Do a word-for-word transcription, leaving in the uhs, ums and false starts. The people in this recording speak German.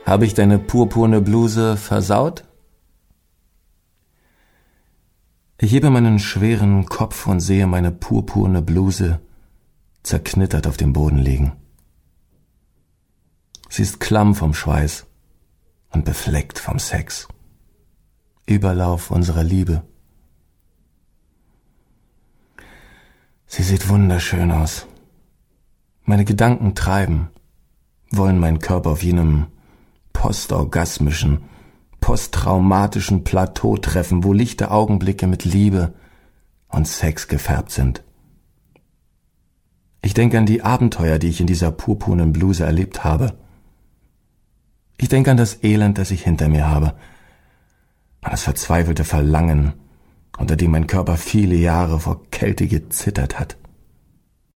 Habe ich deine purpurne Bluse versaut? Ich hebe meinen schweren Kopf und sehe meine purpurne Bluse zerknittert auf dem Boden liegen. Sie ist klamm vom Schweiß und befleckt vom Sex. Überlauf unserer Liebe. Sie sieht wunderschön aus. Meine Gedanken treiben, wollen meinen Körper auf jenem postorgasmischen, posttraumatischen Plateau treffen, wo lichte Augenblicke mit Liebe und Sex gefärbt sind. Ich denke an die Abenteuer, die ich in dieser purpurnen Bluse erlebt habe. Ich denke an das Elend, das ich hinter mir habe, an das verzweifelte Verlangen, unter dem mein Körper viele Jahre vor Kälte gezittert hat.